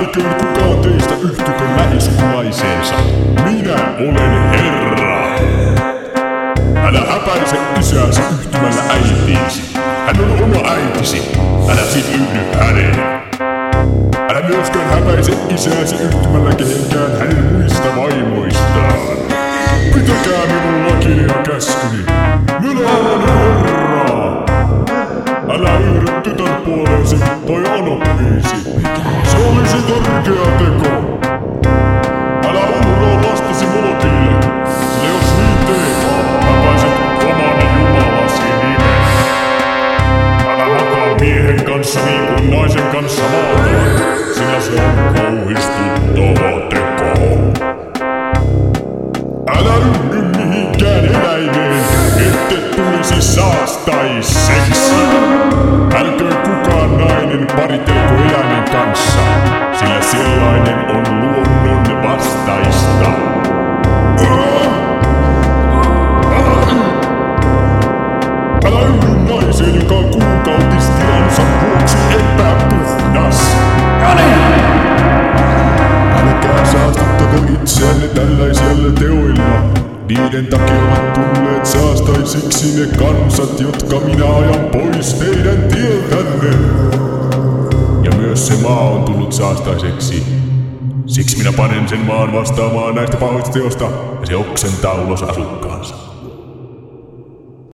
Älköön kukaan teistä yhtykö lähisukulaiseensa. Minä olen Herra. Älä häpäise isäsi yhtymällä äitiisi. Hän on oma äitisi. Älä yhdy häneen. Älä myöskään häpäise isäsi yhtymällä kehenkään hänen muista vaimoistaan. Pitäkää minun lakini ja käskyni. Minä olen Herra. Älä yhdy tytön puoleesi toi anoppiisi. Se olisi törkeä teko. Älä uhraa lastasi Molokille, sillä jos niin teet, häpäiset oman jumalasi nimen. Älä makaa miehen kanssa niin kuin naisen kanssa maataan, sillä se on kauhistuttava teko. Älä yhdy mihinkään eläimeen, ette tulisi saastaiseksi. Älköön kukaan nainen paritelko eläimen kanssa, sillä sellainen on luonnon vastaista. Älä yhdy naiseen, joka on kuukautistilansa vuoksi epäpuhdas. Älkää saastuttako itseänne tällaisilla teoilla. Niiden takia ovat tulleet saastaisiksi ne kansat, jotka minä ajan pois teidän tieltänne. Ja myös se maa on tullut saastaiseksi. Siksi minä panen sen maan vastaamaan näistä pahoista teosta, ja se oksentaa ulos asukkaansa.